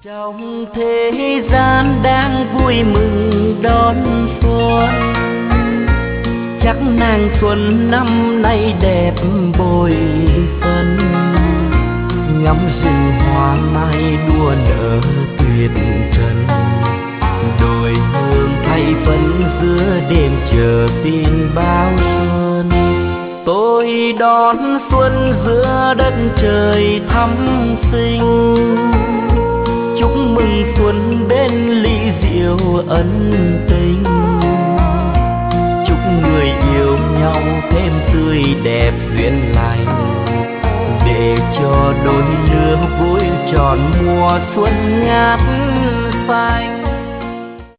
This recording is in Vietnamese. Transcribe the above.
Trong thế gian đang vui mừng đón xuân, chắc nàng xuân năm nay đẹp bội phân. Ngắm rừng hoa mai đua nở tuyệt trần, đồi hương thay phấn giữa đêm chờ tin báo xuân. Tôi đón xuân giữa đất trời thắm xinh, chúc mừng xuân bên ly rượu ân tình. Chúc người yêu nhau thêm tươi đẹp duyên lành, để cho đôi lứa vui tròn mùa xuân ngát xanh.